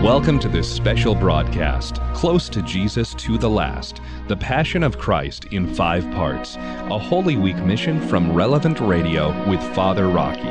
Welcome to this special broadcast, Close to Jesus to the Last, The Passion of Christ in 5 parts, a Holy Week mission from Relevant Radio with Father Rocky.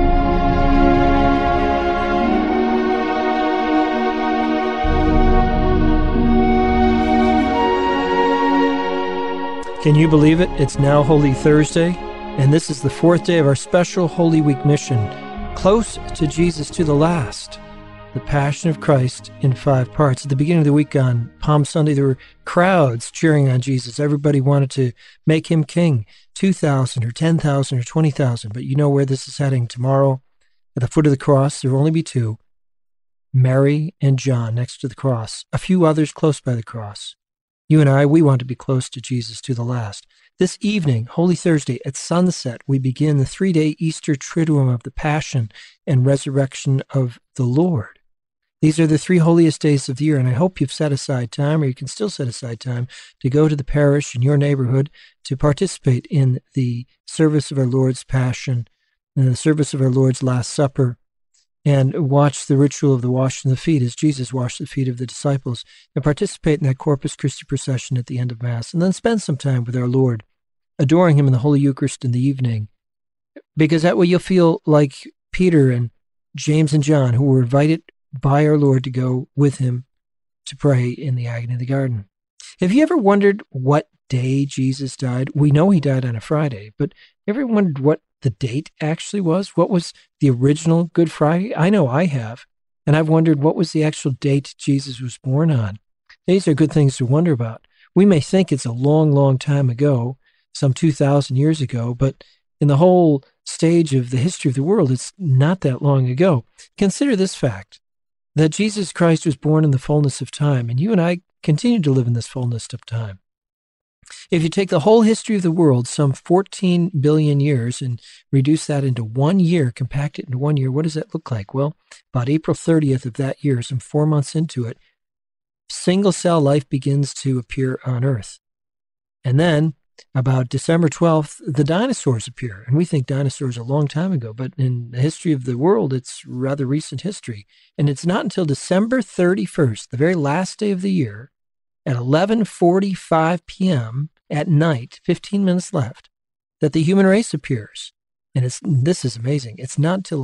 Can you believe it? It's now Holy Thursday, and this is the 4th day of our special Holy Week mission, Close to Jesus to the Last, The Passion of Christ in 5 parts. At the beginning of the week on Palm Sunday, there were crowds cheering on Jesus. Everybody wanted to make him king, 2,000 or 10,000 or 20,000. But you know where this is heading. Tomorrow, at the foot of the cross, there will only be 2, Mary and John next to the cross, a few others close by the cross. You and I, we want to be close to Jesus to the last. This evening, Holy Thursday, at sunset, we begin the 3-day Easter Triduum of the Passion and Resurrection of the Lord. These are the 3 holiest days of the year, and I hope you've set aside time, or you can still set aside time, to go to the parish in your neighborhood to participate in the service of our Lord's Passion and the service of our Lord's Last Supper, and watch the ritual of the washing of the feet as Jesus washed the feet of the disciples, and participate in that Corpus Christi procession at the end of Mass, and then spend some time with our Lord, adoring him in the Holy Eucharist in the evening, because that way you'll feel like Peter and James and John, who were invited by our Lord to go with him to pray in the agony of the garden. Have you ever wondered what day Jesus died? We know he died on a Friday, but ever wondered what the date actually was? What was the original Good Friday? I know I have, and I've wondered what was the actual date Jesus was born on. These are good things to wonder about. We may think it's a long, long time ago, some 2,000 years ago, but in the whole stage of the history of the world, it's not that long ago. Consider this fact, that Jesus Christ was born in the fullness of time, and you and I continue to live in this fullness of time. If you take the whole history of the world, some 14 billion years, and reduce that into 1 year, compact it into 1 year, what does that look like? Well, about April 30th of that year, some 4 months into it, single-cell life begins to appear on Earth. And then, about December 12th, the dinosaurs appear. And we think dinosaurs a long time ago, but in the history of the world, it's rather recent history. And it's not until December 31st, the very last day of the year, at 11:45 p.m. at night, 15 minutes left, that the human race appears. And this is amazing. It's not until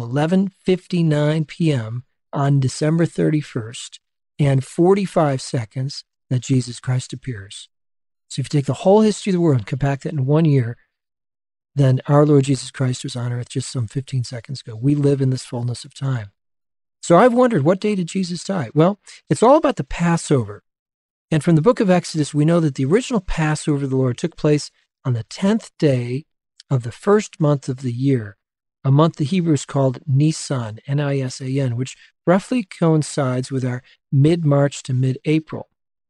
11:59 p.m. on December 31st and 45 seconds that Jesus Christ appears. So if you take the whole history of the world and compact that in 1 year, then our Lord Jesus Christ was on earth just some 15 seconds ago. We live in this fullness of time. So I've wondered, what day did Jesus die? Well, it's all about the Passover. And from the book of Exodus, we know that the original Passover of the Lord took place on the 10th day of the first month of the year, a month the Hebrews called Nisan, N-I-S-A-N, which roughly coincides with our mid-March to mid-April.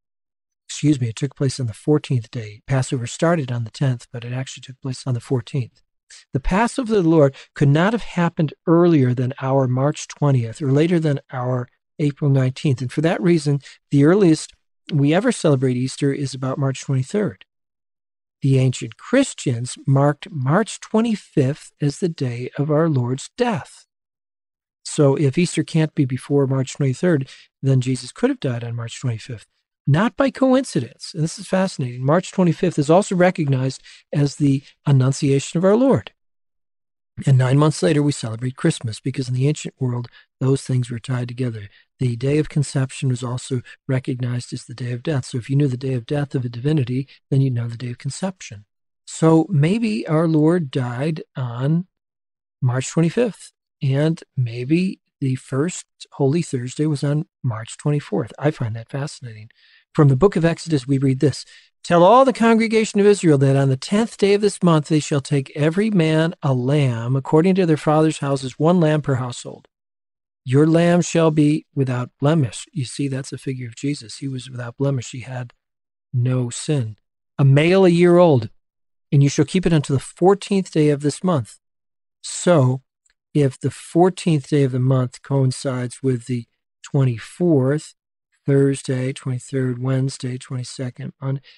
It took place on the 14th day. Passover started on the 10th, but it actually took place on the 14th. The Passover of the Lord could not have happened earlier than our March 20th or later than our April 19th. And for that reason, the earliest we ever celebrate Easter is about March 23rd. The ancient Christians marked March 25th as the day of our Lord's death. So if Easter can't be before March 23rd, then Jesus could have died on March 25th. Not by coincidence, and this is fascinating, March 25th is also recognized as the Annunciation of our Lord. And 9 months later, we celebrate Christmas, because in the ancient world, those things were tied together. The day of conception was also recognized as the day of death. So if you knew the day of death of a divinity, then you'd know the day of conception. So maybe our Lord died on March 25th, and maybe the first Holy Thursday was on March 24th. I find that fascinating. From the book of Exodus, we read this: "Tell all the congregation of Israel that on the 10th day of this month they shall take every man a lamb, according to their father's houses, 1 lamb per household. Your lamb shall be without blemish." You see, that's a figure of Jesus. He was without blemish. He had no sin. "A male a year old, and you shall keep it until the 14th day of this month." So, if the 14th day of the month coincides with the 24th, Thursday, 23rd, Wednesday, 22nd,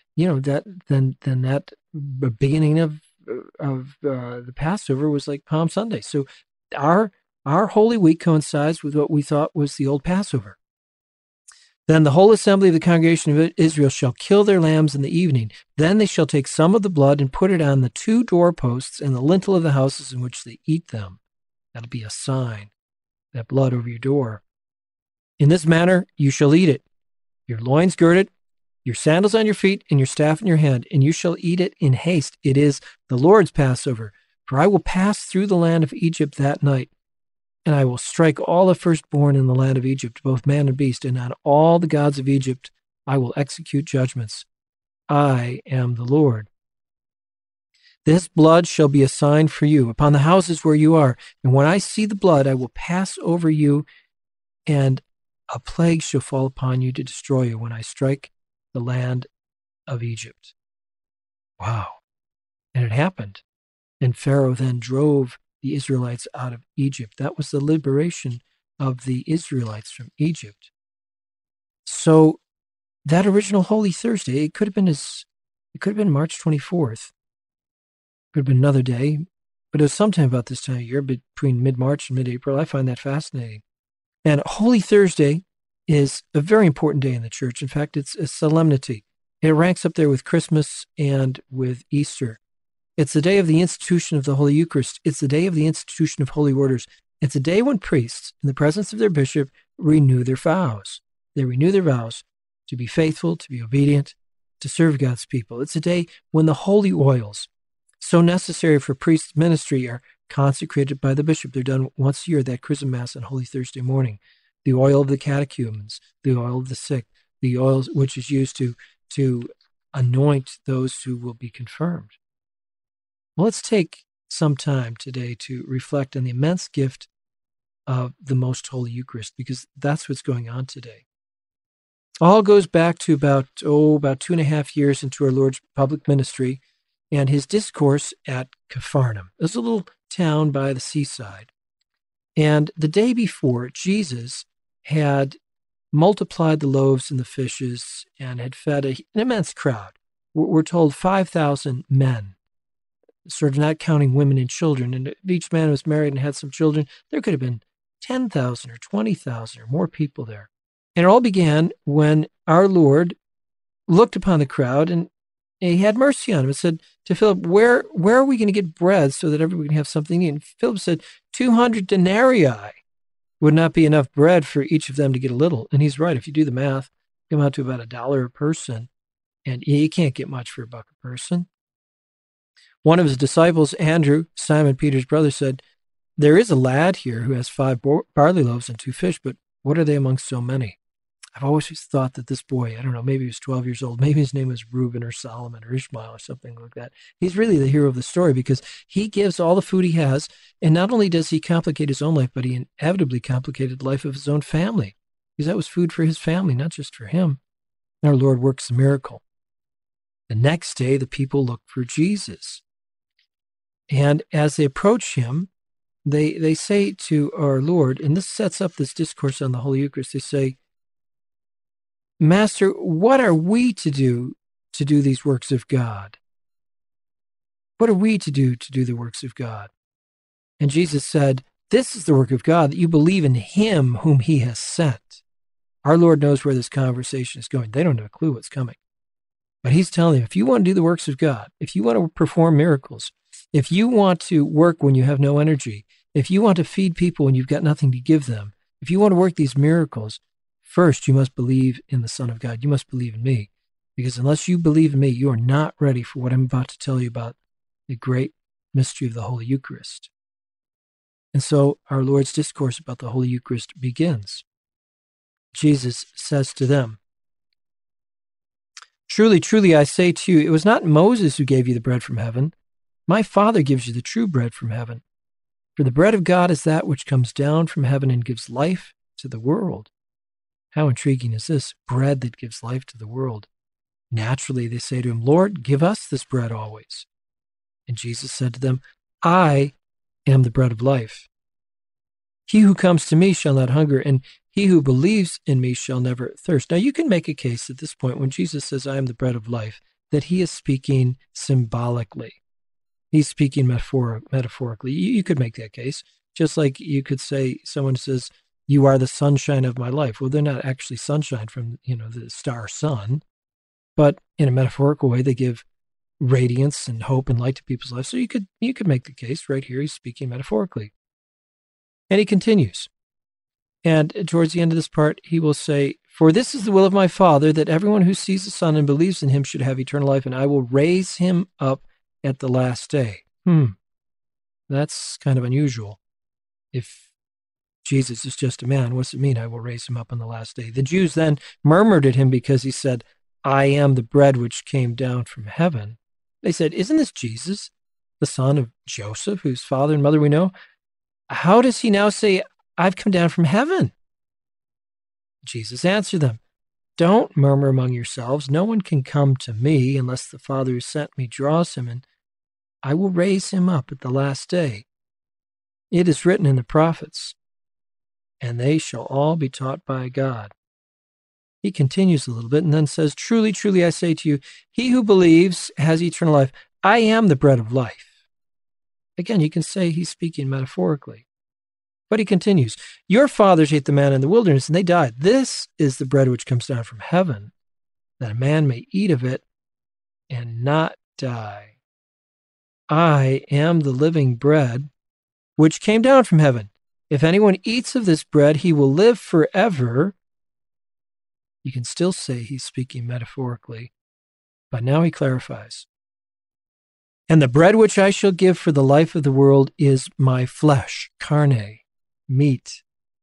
then that beginning of the Passover was like Palm Sunday. So our Holy Week coincides with what we thought was the old Passover. Then the whole assembly of the congregation of Israel shall kill their lambs in the evening. Then they shall take some of the blood and put it on the 2 doorposts and the lintel of the houses in which they eat them. That'll be a sign, that blood over your door. In this manner you shall eat it, your loins girded, your sandals on your feet, and your staff in your hand, and you shall eat it in haste. It is the Lord's Passover. For I will pass through the land of Egypt that night, and I will strike all the firstborn in the land of Egypt, both man and beast, and on all the gods of Egypt I will execute judgments. I am the Lord. This blood shall be a sign for you upon the houses where you are, and when I see the blood, I will pass over you, and a plague shall fall upon you to destroy you when I strike the land of Egypt. Wow. And it happened. And Pharaoh then drove the Israelites out of Egypt. That was the liberation of the Israelites from Egypt. So that original Holy Thursday, it could have been March 24th. Could have been another day, but it was sometime about this time of year, between mid-March and mid-April. I find that fascinating. And Holy Thursday is a very important day in the church. In fact, it's a solemnity. It ranks up there with Christmas and with Easter. It's the day of the institution of the Holy Eucharist. It's the day of the institution of holy orders. It's a day when priests, in the presence of their bishop, renew their vows. They renew their vows to be faithful, to be obedient, to serve God's people. It's a day when the holy oils, so necessary for priest ministry, are consecrated by the bishop. They're done once a year, that Chrism Mass on Holy Thursday morning. The oil of the catechumens, the oil of the sick, the oil which is used to anoint those who will be confirmed. Well, let's take some time today to reflect on the immense gift of the Most Holy Eucharist, because that's what's going on today. All goes back to about 2.5 years into our Lord's public ministry and his discourse at Capharnaum. It was a little town by the seaside. And the day before, Jesus had multiplied the loaves and the fishes and had fed an immense crowd. We're told 5,000 men, sort of not counting women and children. And if each man was married and had some children, there could have been 10,000 or 20,000 or more people there. And it all began when our Lord looked upon the crowd and he had mercy on him and said to Philip, where are we going to get bread so that everybody can have something to eat? And Philip said, 200 denarii would not be enough bread for each of them to get a little. And he's right. If you do the math, come out to about $1 a person. And you can't get much for $1 a person. One of his disciples, Andrew, Simon Peter's brother, said, there is a lad here who has 5 barley loaves and 2 fish, but what are they among so many? I've always thought that this boy, I don't know, maybe he was 12 years old, maybe his name was Reuben or Solomon or Ishmael or something like that. He's really the hero of the story because he gives all the food he has, and not only does he complicate his own life, but he inevitably complicated the life of his own family, because that was food for his family, not just for him. And our Lord works a miracle. The next day, the people look for Jesus. And as they approach him, they say to our Lord, and this sets up this discourse on the Holy Eucharist, they say, Master, what are we to do these works of God? What are we to do the works of God? And Jesus said, this is the work of God, that you believe in him whom he has sent. Our Lord knows where this conversation is going. They don't have a clue what's coming. But he's telling them, if you want to do the works of God, if you want to perform miracles, if you want to work when you have no energy, if you want to feed people when you've got nothing to give them, if you want to work these miracles, first, you must believe in the Son of God. You must believe in me. Because unless you believe in me, you are not ready for what I'm about to tell you about the great mystery of the Holy Eucharist. And so our Lord's discourse about the Holy Eucharist begins. Jesus says to them, truly, truly, I say to you, it was not Moses who gave you the bread from heaven. My Father gives you the true bread from heaven. For the bread of God is that which comes down from heaven and gives life to the world. How intriguing is this? Bread that gives life to the world. Naturally, they say to him, Lord, give us this bread always. And Jesus said to them, I am the bread of life. He who comes to me shall not hunger, and he who believes in me shall never thirst. Now, you can make a case at this point when Jesus says, I am the bread of life, that he is speaking symbolically. He's speaking metaphorically. You could make that case, just like you could say, someone says, You are the sunshine of my life. Well, they're not actually sunshine from, the star sun, but in a metaphorical way, they give radiance and hope and light to people's lives. So you could make the case right here. He's speaking metaphorically. And he continues. And towards the end of this part, he will say, "For this is the will of my Father, that everyone who sees the Son and believes in him should have eternal life, and I will raise him up at the last day." That's kind of unusual. If Jesus is just a man, what's it mean, "I will raise him up on the last day"? The Jews then murmured at him because he said, "I am the bread which came down from heaven." They said, "Isn't this Jesus, the son of Joseph, whose father and mother we know? How does he now say, 'I've come down from heaven'?" Jesus answered them, "Don't murmur among yourselves. No one can come to me unless the Father who sent me draws him, and I will raise him up at the last day. It is written in the prophets, and they shall all be taught by God." He continues a little bit and then says, "Truly, truly, I say to you, he who believes has eternal life. I am the bread of life." Again, you can say he's speaking metaphorically. But he continues, "Your fathers ate the manna in the wilderness, and they died. This is the bread which comes down from heaven, that a man may eat of it and not die. I am the living bread which came down from heaven. If anyone eats of this bread, he will live forever." You can still say he's speaking metaphorically, but now he clarifies. "And the bread which I shall give for the life of the world is my flesh," carne, meat.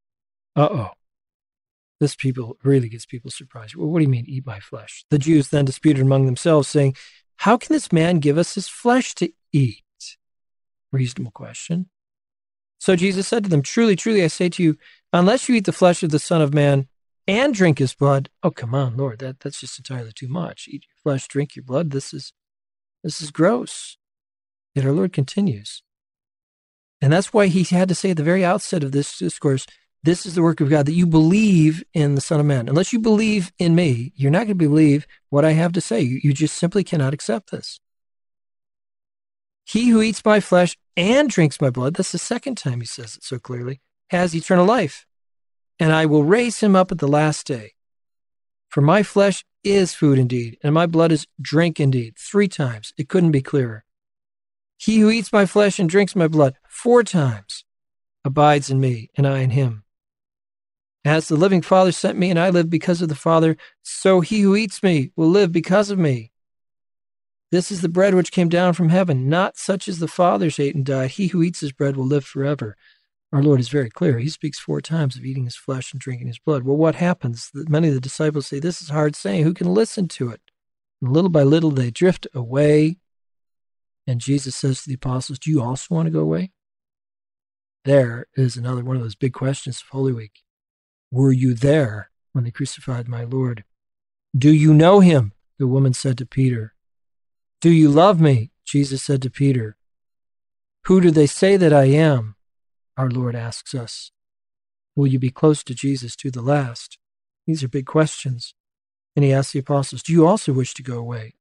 This really gets people surprised. Well, what do you mean, "eat my flesh"? The Jews then disputed among themselves, saying, "How can this man give us his flesh to eat?" Reasonable question. So Jesus said to them, "Truly, truly, I say to you, unless you eat the flesh of the Son of Man and drink his blood," oh, come on, Lord, that's just entirely too much. Eat your flesh, drink your blood. This is gross. Yet our Lord continues. And that's why he had to say at the very outset of this discourse, "This is the work of God, that you believe in the Son of Man." Unless you believe in me, you're not going to believe what I have to say. You just simply cannot accept this. "He who eats my flesh and drinks my blood," that's the second time he says it so clearly, "has eternal life, and I will raise him up at the last day. For my flesh is food indeed, and my blood is drink indeed." 3 times. It couldn't be clearer. "He who eats my flesh and drinks my blood," 4 times, "abides in me, and I in him. As the living Father sent me, and I live because of the Father, so he who eats me will live because of me. This is the bread which came down from heaven, not such as the fathers ate and died. He who eats this bread will live forever." Our Lord is very clear. He speaks 4 times of eating his flesh and drinking his blood. Well, what happens? Many of the disciples say, "This is hard saying. Who can listen to it?" And little by little, they drift away. And Jesus says to the apostles, "Do you also want to go away?" There is another one of those big questions of Holy Week. Were you there when they crucified my Lord? "Do you know him?" the woman said to Peter. "Do you love me?" Jesus said to Peter. "Who do they say that I am?" Our Lord asks us. Will you be close to Jesus to the last? These are big questions. And he asks the apostles, "Do you also wish to go away?"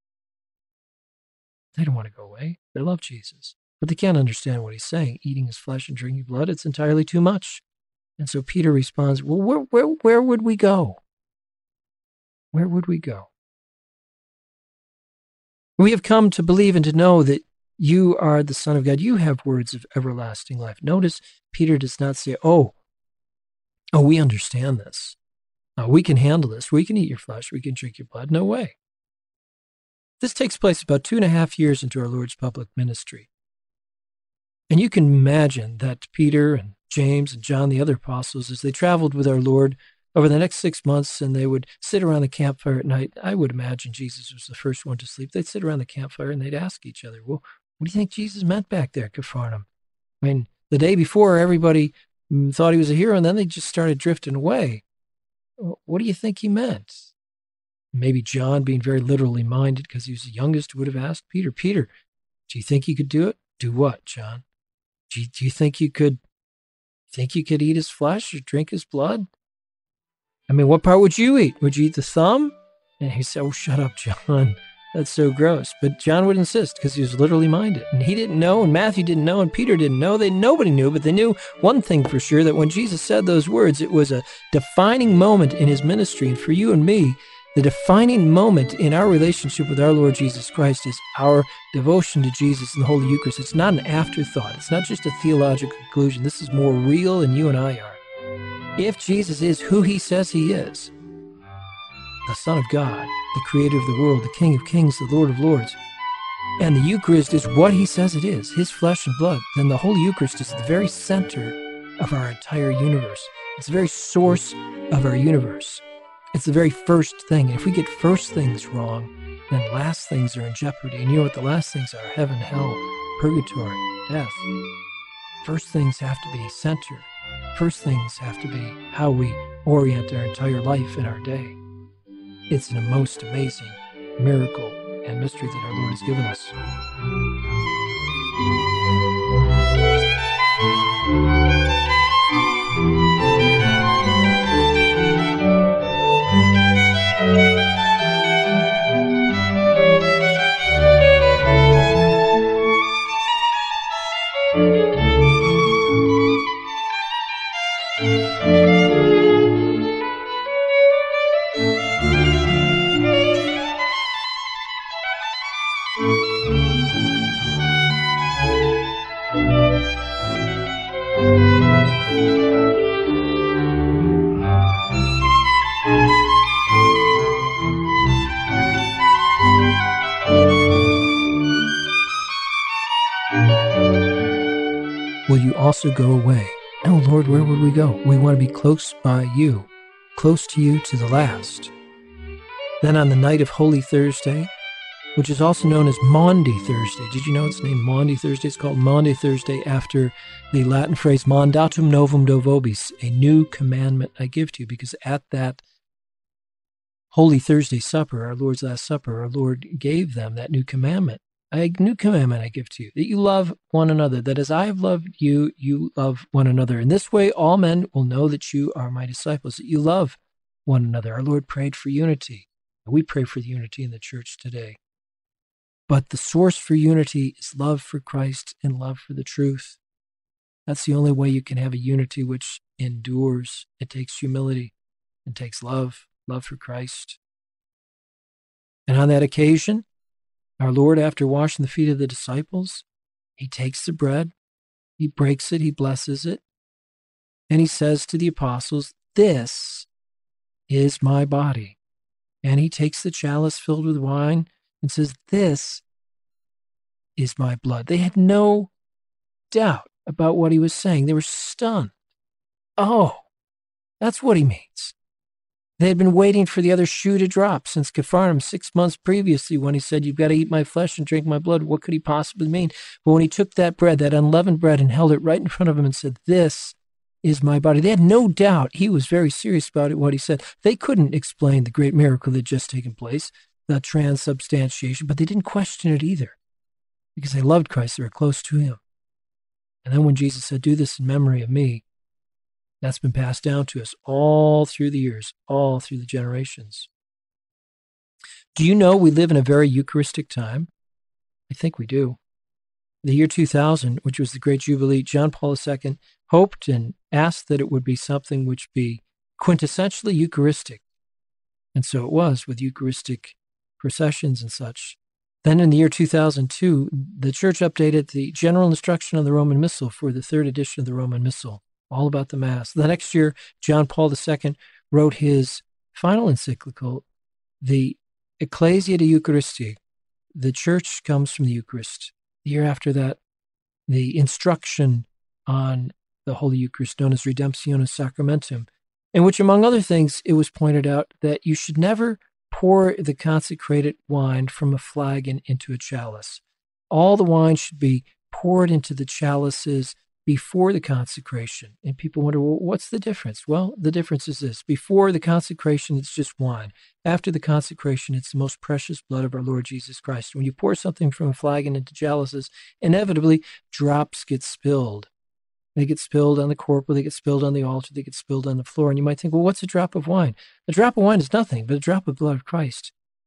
They don't want to go away. They love Jesus. But they can't understand what he's saying. Eating his flesh and drinking blood, it's entirely too much. And so Peter responds, "Well, where would we go? Where would we go? We have come to believe and to know that you are the Son of God. You have words of everlasting life." Notice Peter does not say, oh, we understand this. We can handle this. We can eat your flesh. We can drink your blood. No way. This takes place about 2.5 years into our Lord's public ministry. And you can imagine that Peter and James and John, the other apostles, as they traveled with our Lord over the next 6 months, and they would sit around the campfire at night. I would imagine Jesus was the first one to sleep. They'd sit around the campfire and they'd ask each other, "Well, what do you think Jesus meant back there at Capharnaum? I mean, the day before, everybody thought he was a hero, and then they just started drifting away. What do you think he meant?" Maybe John, being very literally minded because he was the youngest, would have asked Peter, "Peter, do you think he could do it?" "Do what, John?" Do you think you could eat his flesh or drink his blood? I mean, what part would you eat? Would you eat the thumb?" And he said, "Oh, shut up, John. That's so gross. But John would insist because he was literally minded. And he didn't know, and Matthew didn't know, and Peter didn't know. Nobody knew, but they knew one thing for sure, that when Jesus said those words, it was a defining moment in his ministry. And for you and me, the defining moment in our relationship with our Lord Jesus Christ is our devotion to Jesus in the Holy Eucharist. It's not an afterthought. It's not just a theological conclusion. This is more real than you and I are. If Jesus is who he says he is, the Son of God, the Creator of the world, the King of kings, the Lord of lords, and the Eucharist is what he says it is, his flesh and blood, then the Holy Eucharist is the very center of our entire universe. It's the very source of our universe. It's the very first thing. If we get first things wrong, then last things are in jeopardy. And you know what the last things are? Heaven, hell, purgatory, death. First things have to be center. First things have to be how we orient our entire life and our day. It's a most amazing miracle and mystery that our Lord has given us. Will you also go away? Oh Lord, where would we go? We want to be close by you, close to you to the last. Then on the night of Holy Thursday, which is also known as Maundy Thursday. Did you know it's named Maundy Thursday? It's called Maundy Thursday after the Latin phrase Mandatum Novum do vobis, a new commandment I give to you, because at that Holy Thursday supper, our Lord's Last Supper, our Lord gave them that new commandment. A new commandment I give to you, that you love one another, that as I have loved you, you love one another. In this way, all men will know that you are my disciples, that you love one another. Our Lord prayed for unity. We pray for the unity in the church today. But the source for unity is love for Christ and love for the truth. That's the only way you can have a unity which endures. It takes humility. It takes love for Christ. And on that occasion, our Lord, after washing the feet of the disciples, he takes the bread, he breaks it, he blesses it, and he says to the apostles, "This is my body." And he takes the chalice filled with wine and says, "This is my blood." They had no doubt about what he was saying. They were stunned. Oh, that's what he means. They had been waiting for the other shoe to drop since Capharnaum 6 months previously when he said, "You've got to eat my flesh and drink my blood." What could he possibly mean? But when he took that bread, that unleavened bread, and held it right in front of them and said, "This is my body," they had no doubt he was very serious about it, what he said. They couldn't explain the great miracle that had just taken place, the transubstantiation, but they didn't question it either because they loved Christ. They were close to him. And then when Jesus said, "Do this in memory of me," that's been passed down to us all through the years, all through the generations. Do you know we live in a very Eucharistic time? I think we do. The year 2000, which was the Great Jubilee, John Paul II hoped and asked that it would be something which be quintessentially Eucharistic. And so it was, with Eucharistic processions and such. Then in the year 2002, the Church updated the General Instruction on the Roman Missal for the third edition of the Roman Missal, all about the Mass. The next year, John Paul II wrote his final encyclical, the Ecclesia de Eucharistia. The Church comes from the Eucharist. The year after that, the instruction on the Holy Eucharist, known as Redemptionis Sacramentum, in which, among other things, it was pointed out that you should never pour the consecrated wine from a flagon into a chalice. All the wine should be poured into the chalices before the consecration. And people wonder, well, what's the difference? Well, the difference is this. Before the consecration, it's just wine. After the consecration, it's the most precious blood of our Lord Jesus Christ. When you pour something from a flagon into chalices, inevitably drops get spilled. They get spilled on the corporal, they get spilled on the altar, they get spilled on the floor. And you might think, well, what's a drop of wine? A drop of wine is nothing but a drop of blood of Christ.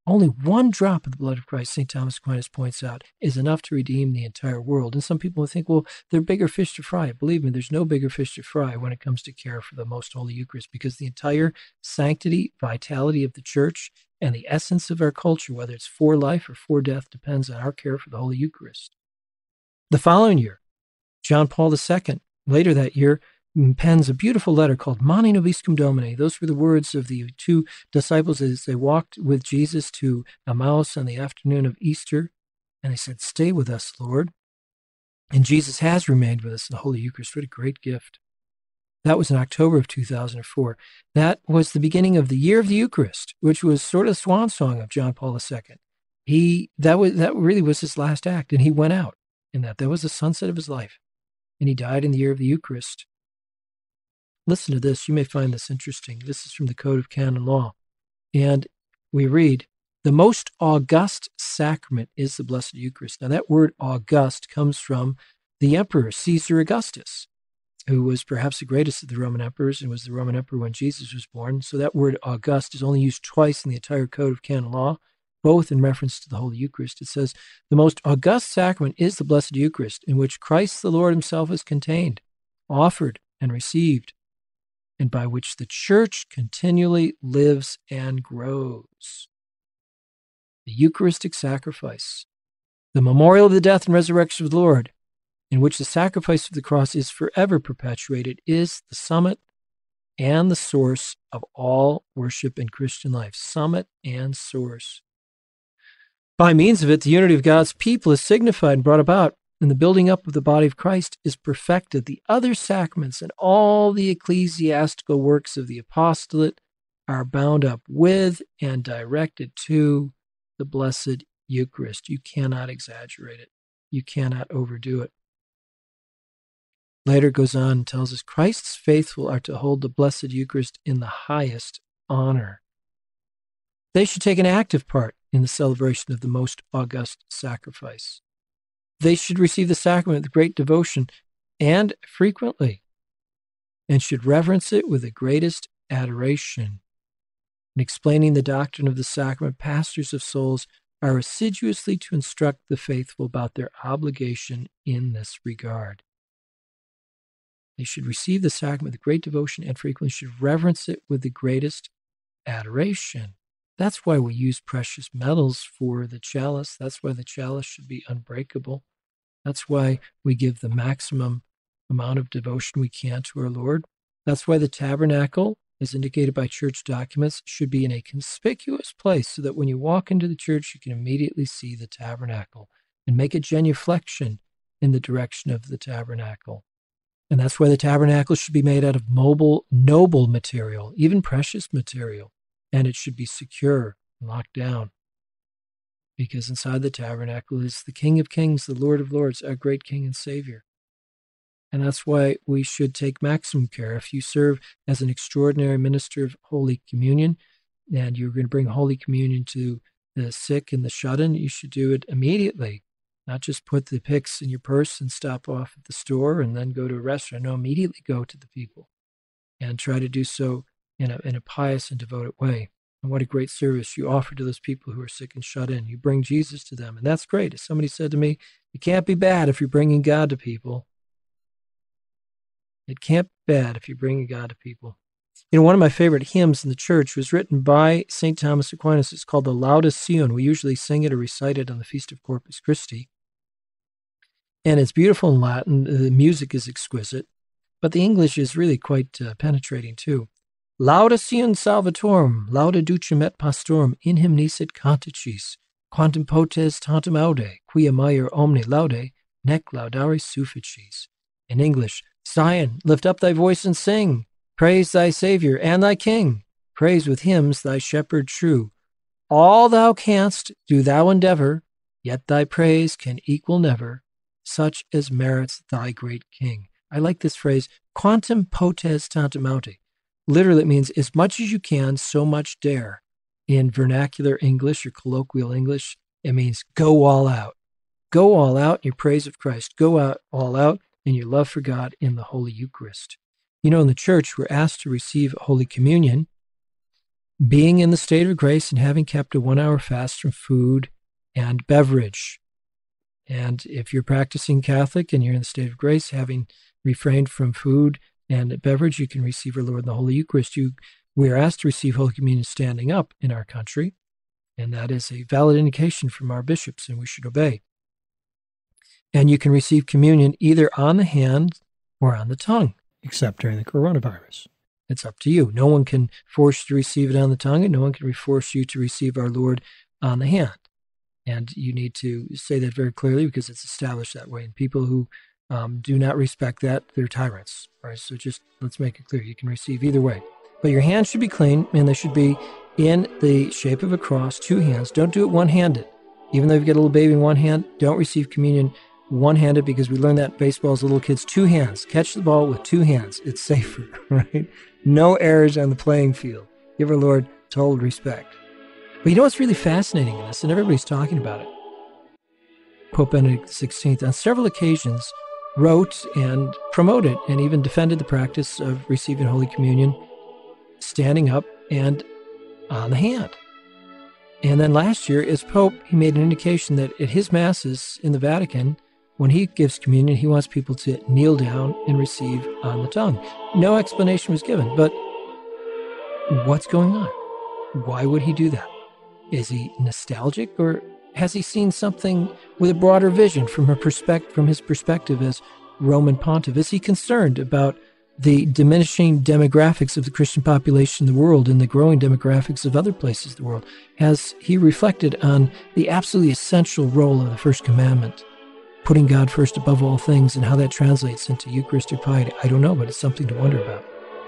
Only one drop of the blood of Christ, St. Thomas Aquinas points out, is enough to redeem the entire world. And some people will think, well, there are bigger fish to fry. Believe me, there's no bigger fish to fry when it comes to care for the most holy Eucharist, because the entire sanctity, vitality of the Church, and the essence of our culture, whether it's for life or for death, depends on our care for the Holy Eucharist. The following year, John Paul II, later that year, pens a beautiful letter called Mane Nobiscum Domine. Those were the words of the two disciples as they walked with Jesus to Emmaus on the afternoon of Easter. And they said, "Stay with us, Lord." And Jesus has remained with us in the Holy Eucharist. What a great gift. That was in October of 2004. That was the beginning of the Year of the Eucharist, which was sort of the swan song of John Paul II. That really was his last act, and he went out in that. That was the sunset of his life. And he died in the Year of the Eucharist. Listen to this. You may find this interesting. This is from the Code of Canon Law. And we read, "The most august sacrament is the Blessed Eucharist." Now, that word august comes from the Emperor Caesar Augustus, who was perhaps the greatest of the Roman emperors and was the Roman emperor when Jesus was born. So that word august is only used twice in the entire Code of Canon Law, both in reference to the Holy Eucharist. It says, "The most august sacrament is the Blessed Eucharist, in which Christ the Lord himself is contained, offered, and received, and by which the Church continually lives and grows." The Eucharistic sacrifice, the memorial of the death and resurrection of the Lord, in which the sacrifice of the cross is forever perpetuated, is the summit and the source of all worship in Christian life. Summit and source. By means of it, the unity of God's people is signified and brought about, and the building up of the body of Christ is perfected. The other sacraments and all the ecclesiastical works of the apostolate are bound up with and directed to the Blessed Eucharist. You cannot exaggerate it. You cannot overdo it. Later it goes on and tells us, Christ's faithful are to hold the Blessed Eucharist in the highest honor. They should take an active part in the celebration of the most august sacrifice. They should receive the sacrament with great devotion and frequently, and should reverence it with the greatest adoration. In explaining the doctrine of the sacrament, pastors of souls are assiduously to instruct the faithful about their obligation in this regard. They should receive the sacrament with great devotion and frequently should reverence it with the greatest adoration. That's why we use precious metals for the chalice. That's why the chalice should be unbreakable. That's why we give the maximum amount of devotion we can to our Lord. That's why the tabernacle, as indicated by church documents, should be in a conspicuous place so that when you walk into the church, you can immediately see the tabernacle and make a genuflection in the direction of the tabernacle. And that's why the tabernacle should be made out of noble material, even precious material. And it should be secure and locked down. Because inside the tabernacle is the King of Kings, the Lord of Lords, our great King and Savior. And that's why we should take maximum care. If you serve as an extraordinary minister of Holy Communion, and you're going to bring Holy Communion to the sick and the shut-in, you should do it immediately. Not just put the pyx in your purse and stop off at the store and then go to a restaurant. No, immediately go to the people and try to do so in a pious and devoted way. And what a great service you offer to those people who are sick and shut in. You bring Jesus to them, and that's great. As somebody said to me, it can't be bad if you're bringing God to people. It can't be bad if you're bringing God to people. You know, one of my favorite hymns in the church was written by St. Thomas Aquinas. It's called the Laudes Sion. We usually sing it or recite it on the Feast of Corpus Christi. And it's beautiful in Latin. The music is exquisite, but the English is really quite penetrating too. Laudes Sion Salvatorum, laude ducem et pastorum, in him nisit canticis, quantum potes tantum aude, quia maior omne laude, nec laudare sufficis. In English, Zion, lift up thy voice and sing. Praise thy Savior and thy King. Praise with hymns thy shepherd true. All thou canst do thou endeavor, yet thy praise can equal never, such as merits thy great King. I like this phrase, quantum potes tantum aude. Literally, it means as much as you can, so much dare. In vernacular English or colloquial English, it means go all out. Go all out in your praise of Christ. Go out all out in your love for God in the Holy Eucharist. You know, in the church, we're asked to receive Holy Communion being in the state of grace and having kept a 1 hour fast from food and beverage. And if you're practicing Catholic and you're in the state of grace, having refrained from food and beverage, you can receive our Lord in the Holy Eucharist. We are asked to receive Holy Communion standing up in our country, and that is a valid indication from our bishops, and we should obey. And you can receive communion either on the hand or on the tongue, except during the coronavirus. It's up to you. No one can force you to receive it on the tongue, and no one can force you to receive our Lord on the hand. And you need to say that very clearly because it's established that way. And people who do not respect that, they're tyrants. Right? So just let's make it clear. You can receive either way. But your hands should be clean, and they should be in the shape of a cross, 2 hands. Don't do it one-handed. Even though you've got a little baby in one hand, don't receive communion one-handed, because we learned that in baseball as little kids. 2 hands. Catch the ball with 2 hands. It's safer, right? No errors on the playing field. Give our Lord total respect. But you know what's really fascinating in this, and everybody's talking about it? Pope Benedict XVI, on several occasions, wrote and promoted and even defended the practice of receiving Holy Communion standing up and on the hand. And then last year, as Pope, he made an indication that at his masses in the Vatican, when he gives communion, he wants people to kneel down and receive on the tongue. No explanation was given, but what's going on? Why would he do that? Is he nostalgic, or has he seen something with a broader vision from his perspective as Roman pontiff? Is he concerned about the diminishing demographics of the Christian population in the world and the growing demographics of other places in the world? Has he reflected on the absolutely essential role of the first commandment, putting God first above all things, and how that translates into Eucharistic piety? I don't know, but it's something to wonder about.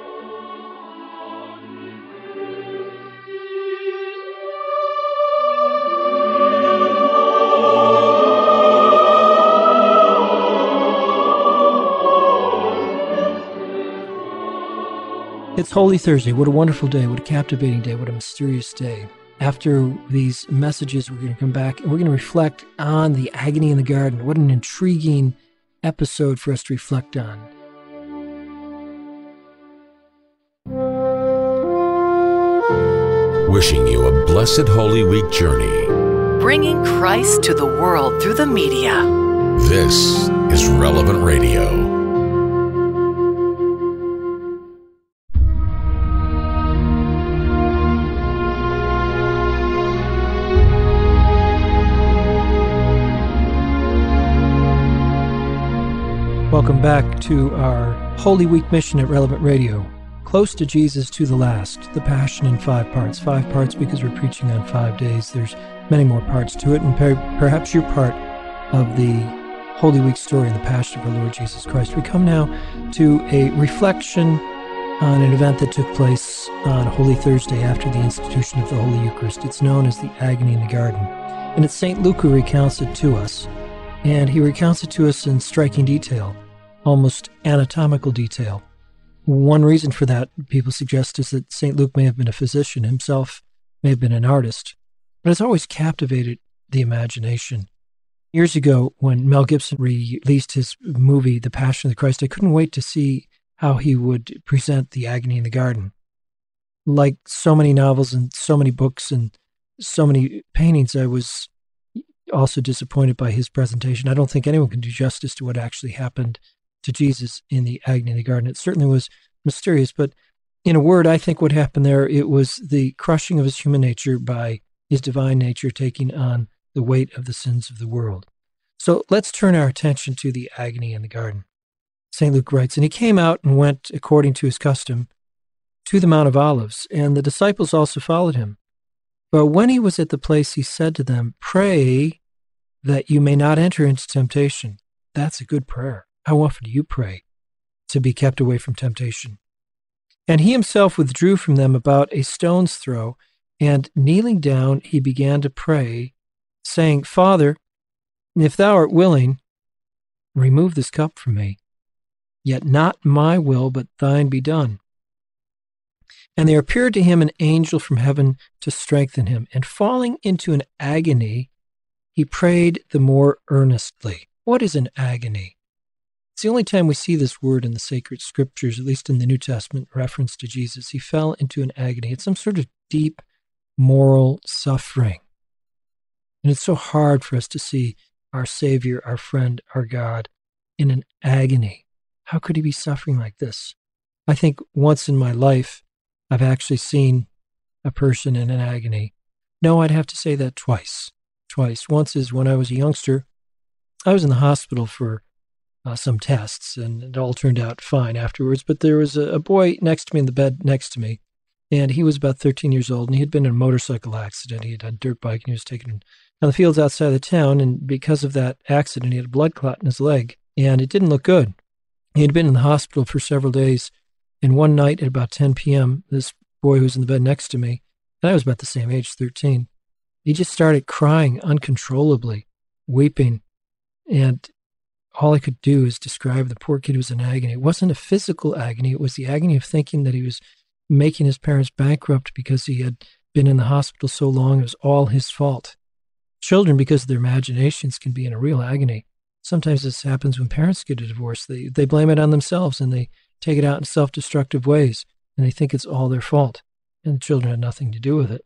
It's Holy Thursday. What a wonderful day. What a captivating day. What a mysterious day. After these messages, we're going to come back and we're going to reflect on the agony in the garden. What an intriguing episode for us to reflect on. Wishing you a blessed Holy Week journey. Bringing Christ to the world through the media. This is Relevant Radio. Welcome back to our Holy Week mission at Relevant Radio. Close to Jesus to the last, the Passion in 5 parts. 5 parts because we're preaching on 5 days. There's many more parts to it, and perhaps you're part of the Holy Week story in the Passion of our Lord Jesus Christ. We come now to a reflection on an event that took place on Holy Thursday after the institution of the Holy Eucharist. It's known as the agony in the garden. And it's St. Luke who recounts it to us. And he recounts it to us in striking detail, almost anatomical detail. One reason for that, people suggest, is that St. Luke may have been a physician himself, may have been an artist, but it's always captivated the imagination. Years ago, when Mel Gibson released his movie, The Passion of the Christ, I couldn't wait to see how he would present the agony in the garden. Like so many novels and so many books and so many paintings, I was also disappointed by his presentation. I don't think anyone can do justice to what actually happened to Jesus in the agony in the garden. It certainly was mysterious, but in a word, I think what happened there, it was the crushing of his human nature by his divine nature taking on the weight of the sins of the world. So let's turn our attention to the agony in the garden. St. Luke writes, "And he came out and went, according to his custom, to the Mount of Olives, and the disciples also followed him. But when he was at the place, he said to them, 'Pray that you may not enter into temptation.'" That's a good prayer. How often do you pray to be kept away from temptation? "And he himself withdrew from them about a stone's throw, and kneeling down, he began to pray, saying, 'Father, if thou art willing, remove this cup from me. Yet not my will, but thine be done.' And there appeared to him an angel from heaven to strengthen him. And falling into an agony, he prayed the more earnestly." What is an agony? It's the only time we see this word in the sacred scriptures, at least in the New Testament, reference to Jesus. He fell into an agony. It's some sort of deep moral suffering. And it's so hard for us to see our Savior, our friend, our God in an agony. How could he be suffering like this? I think once in my life, I've actually seen a person in an agony. No, I'd have to say that twice. Once is when I was a youngster. I was in the hospital for some tests, and it all turned out fine afterwards. But there was a boy next to me in the bed next to me, and he was about 13 years old, and he had been in a motorcycle accident. He had had a dirt bike, and he was taken on the fields outside the town, and because of that accident, he had a blood clot in his leg, and it didn't look good. He had been in the hospital for several days, and one night at about 10 p.m., this boy who was in the bed next to me, and I was about the same age, 13, he just started crying uncontrollably, weeping, and all I could do is describe the poor kid was in agony. It wasn't a physical agony. It was the agony of thinking that he was making his parents bankrupt because he had been in the hospital so long. It was all his fault. Children, because of their imaginations, can be in a real agony. Sometimes this happens when parents get a divorce. They blame it on themselves, and they take it out in self-destructive ways, and they think it's all their fault, and the children had nothing to do with it.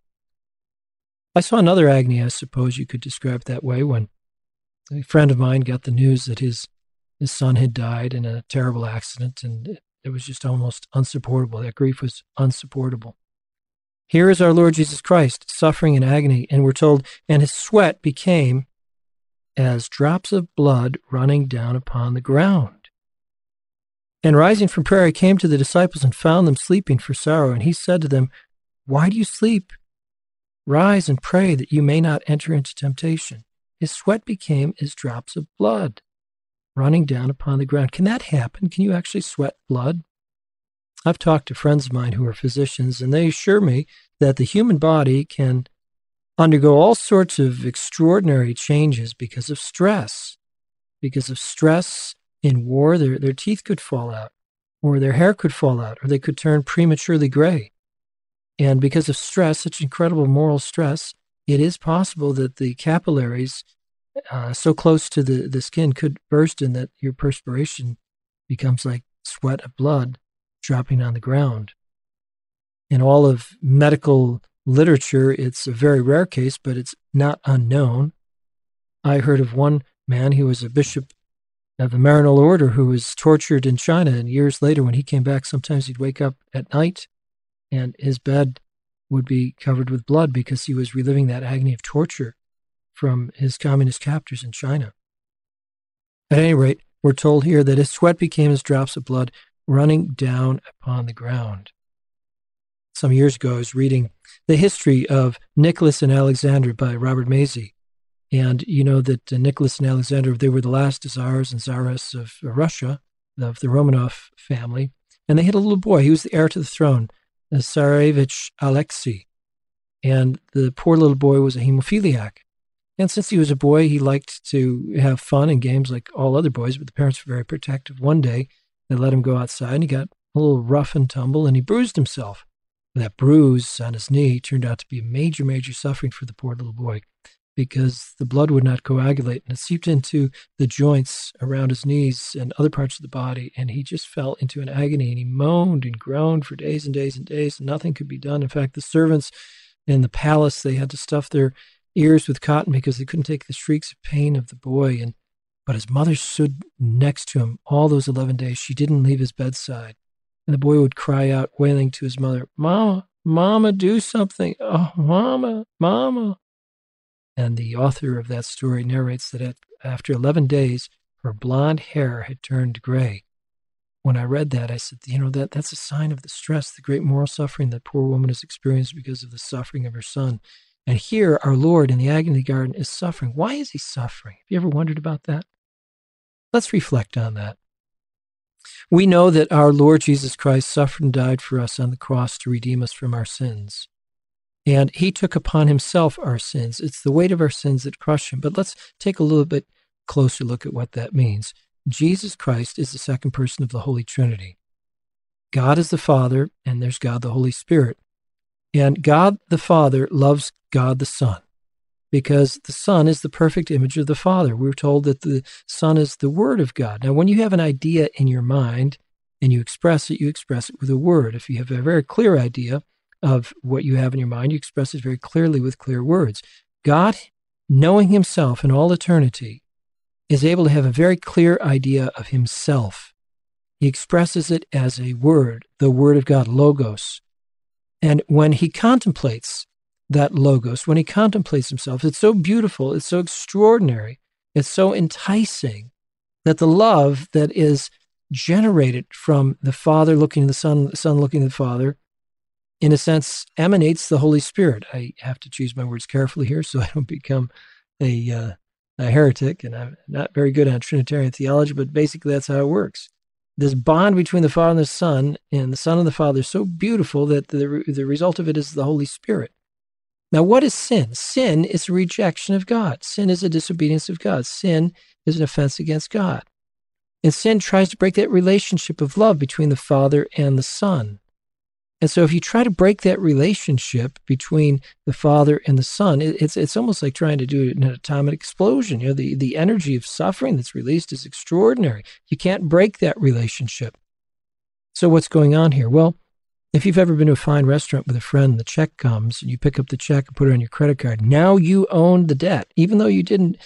I saw another agony, I suppose you could describe that way, when a friend of mine got the news that his son had died in a terrible accident, and it was just almost unsupportable. That grief was unsupportable. Here is our Lord Jesus Christ suffering in agony, and we're told, and his sweat became as drops of blood running down upon the ground. And rising from prayer, he came to the disciples and found them sleeping for sorrow. And he said to them, "Why do you sleep? Rise and pray that you may not enter into temptation." His sweat became as drops of blood running down upon the ground. Can that happen? Can you actually sweat blood? I've talked to friends of mine who are physicians, and they assure me that the human body can undergo all sorts of extraordinary changes because of stress. Because of stress in war, their teeth could fall out, or their hair could fall out, or they could turn prematurely gray. And because of stress, such incredible moral stress, it is possible that the capillaries so close to the skin could burst, and that your perspiration becomes like sweat of blood dropping on the ground. In all of medical literature, it's a very rare case, but it's not unknown. I heard of one man who was a bishop of the Maryknoll order who was tortured in China, and years later when he came back, sometimes he'd wake up at night and his bed would be covered with blood because he was reliving that agony of torture from his communist captors in China. At any rate, we're told here that his sweat became as drops of blood running down upon the ground. Some years ago, I was reading The History of Nicholas and Alexandra by Robert Macy. And you know that Nicholas and Alexandra, they were the last Tsars and Tsaresses of Russia, of the Romanov family. And they had a little boy. He was the heir to the throne, the Tsarevich Alexei. And the poor little boy was a hemophiliac. And since he was a boy, he liked to have fun and games like all other boys, but the parents were very protective. One day, they let him go outside, and he got a little rough and tumble, and he bruised himself. And that bruise on his knee turned out to be major, major suffering for the poor little boy, because the blood would not coagulate, and it seeped into the joints around his knees and other parts of the body, and he just fell into an agony, and he moaned and groaned for days and days and days, and nothing could be done. In fact, the servants in the palace, they had to stuff their ears with cotton because they couldn't take the shrieks of pain of the boy. But his mother stood next to him all those 11 days. She didn't leave his bedside. And the boy would cry out, wailing to his mother, "Mama, Mama, do something. Oh, Mama, Mama." And the author of that story narrates that after 11 days, her blonde hair had turned gray. When I read that, I said, that's a sign of the stress, the great moral suffering that poor woman has experienced because of the suffering of her son. And here, our Lord in the agony of the garden is suffering. Why is he suffering? Have you ever wondered about that? Let's reflect on that. We know that our Lord Jesus Christ suffered and died for us on the cross to redeem us from our sins. And he took upon himself our sins. It's the weight of our sins that crush him. But let's take a little bit closer look at what that means. Jesus Christ is the second person of the Holy Trinity. God is the Father, and there's God the Holy Spirit. And God the Father loves God the Son. because the Son is the perfect image of the Father. We're told that the Son is the Word of God. Now, when you have an idea in your mind and you express it with a word. If you have a very clear idea of what you have in your mind, you express it very clearly with clear words. God, knowing himself in all eternity, is able to have a very clear idea of himself. He expresses it as a word, the Word of God, Logos. And when he contemplates that Logos, when he contemplates himself, it's so beautiful, it's so extraordinary, it's so enticing that the love that is generated from the Father looking at the Son looking at the Father, in a sense, emanates the Holy Spirit. I have to choose my words carefully here so I don't become a heretic, and I'm not very good on Trinitarian theology, but basically that's how it works. This bond between the Father and the Son and the Father is so beautiful that the result of it is the Holy Spirit. Now, what is sin? Sin is a rejection of God. Sin is a disobedience of God. Sin is an offense against God. And sin tries to break that relationship of love between the Father and the Son. And so if you try to break that relationship between the Father and the Son, it's almost like trying to do an atomic explosion. You know, the energy of suffering that's released is extraordinary. You can't break that relationship. So what's going on here? Well, if you've ever been to a fine restaurant with a friend, the check comes, and you pick up the check and put it on your credit card. Now you own the debt, even though you didn't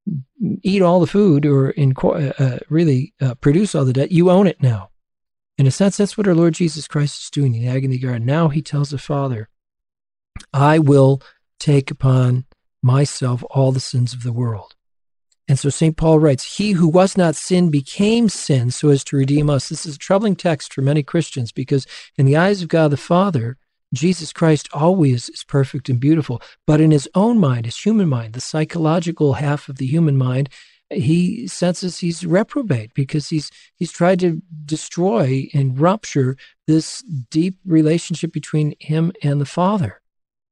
eat all the food or really produce all the debt. You own it now. In a sense, that's what our Lord Jesus Christ is doing in the agony of the garden. Now he tells the Father, I will take upon myself all the sins of the world. And so St. Paul writes, he who was not sin became sin so as to redeem us. This is a troubling text for many Christians because in the eyes of God the Father, Jesus Christ always is perfect and beautiful. But in his own mind, his human mind, the psychological half of the human mind, he senses he's reprobate because he's tried to destroy and rupture this deep relationship between him and the Father.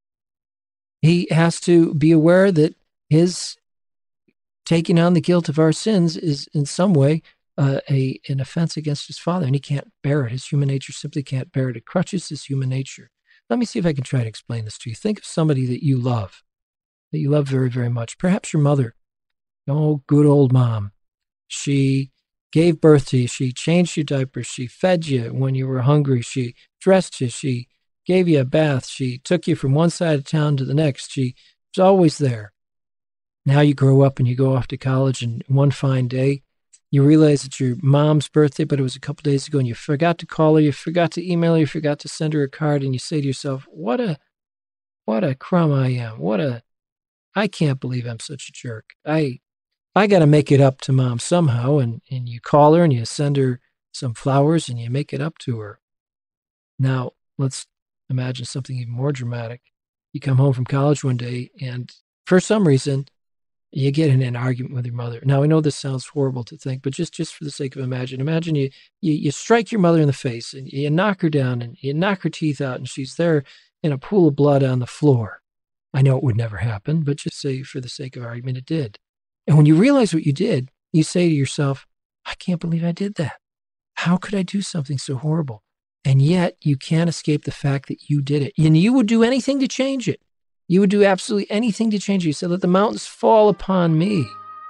He has to be aware that his taking on the guilt of our sins is in some way an offense against his Father, and he can't bear it. His human nature simply can't bear it. It crutches his human nature. Let me see if I can try to explain this to you. Think of somebody that you love very, very much. Perhaps your mother. Oh, good old mom. She gave birth to you. She changed your diapers. She fed you when you were hungry. She dressed you. She gave you a bath. She took you from one side of town to the next. She was always there. Now you grow up and you go off to college, and one fine day, you realize it's your mom's birthday, but it was a couple days ago, and you forgot to call her, you forgot to email her, you forgot to send her a card, and you say to yourself, what a crumb I am. I can't believe I'm such a jerk. I got to make it up to mom somehow. And you call her and you send her some flowers and you make it up to her. Now, let's imagine something even more dramatic. You come home from college one day and for some reason, you get in an argument with your mother. Now, I know this sounds horrible to think, but just for the sake of imagine you strike your mother in the face and you knock her down and you knock her teeth out and she's there in a pool of blood on the floor. I know it would never happen, but just say for the sake of argument, it did. And when you realize what you did, you say to yourself, I can't believe I did that. How could I do something so horrible? And yet you can't escape the fact that you did it. And you would do anything to change it. You would do absolutely anything to change it. You said, let the mountains fall upon me.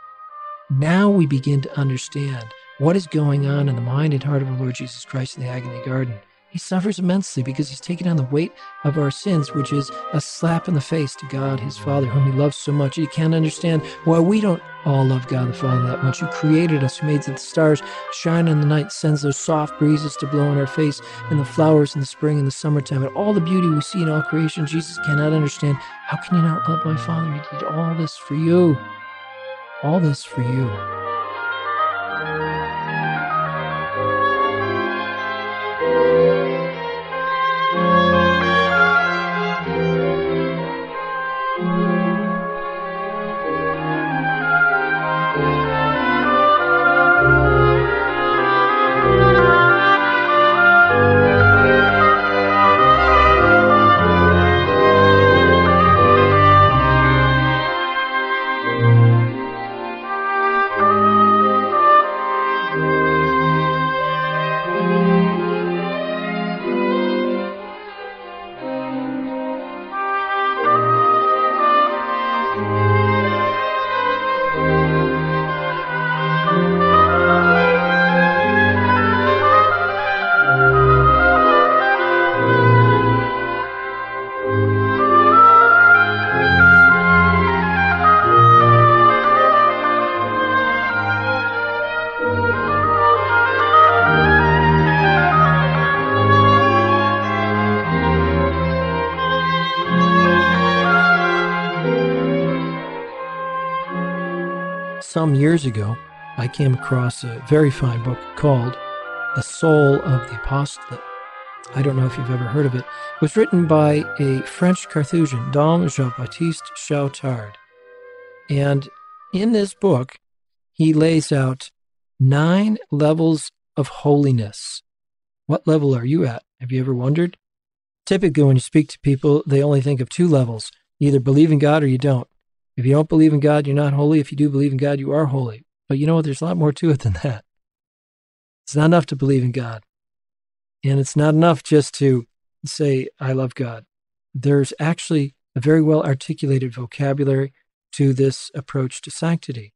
Now we begin to understand what is going on in the mind and heart of our Lord Jesus Christ in the agony of the garden. He suffers immensely because he's taken on the weight of our sins, which is a slap in the face to God, his Father, whom he loves so much. He can't understand why we don't all love God the Father that much, who created us, who made the stars shine in the night, sends those soft breezes to blow in our face, and the flowers in the spring and the summertime, and all the beauty we see in all creation. Jesus cannot understand. How can you not love my Father? He did all this for you. All this for you. Some years ago, I came across a very fine book called The Soul of the Apostolate. I don't know if you've ever heard of it. It was written by a French Carthusian, Dom Jean-Baptiste Chautard. And in this book, he lays out 9 levels of holiness. What level are you at? Have you ever wondered? Typically, when you speak to people, they only think of 2 levels. You either believe in God or you don't. If you don't believe in God, you're not holy. If you do believe in God, you are holy. But you know what? There's a lot more to it than that. It's not enough to believe in God. And it's not enough just to say, I love God. There's actually a very well articulated vocabulary to this approach to sanctity.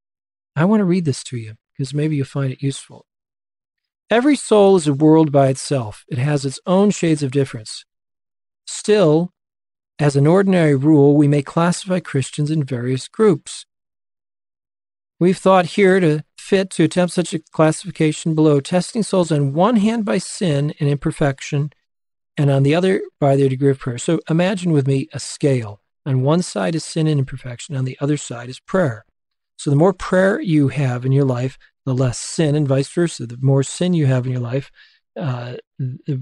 I want to read this to you because maybe you'll find it useful. Every soul is a world by itself. It has its own shades of difference. Still, as an ordinary rule, we may classify Christians in various groups. We've thought here to attempt such a classification below, testing souls on one hand by sin and imperfection, and on the other by their degree of prayer. So imagine with me a scale. On one side is sin and imperfection, on the other side is prayer. So the more prayer you have in your life, the less sin, and vice versa. The more sin you have in your life, the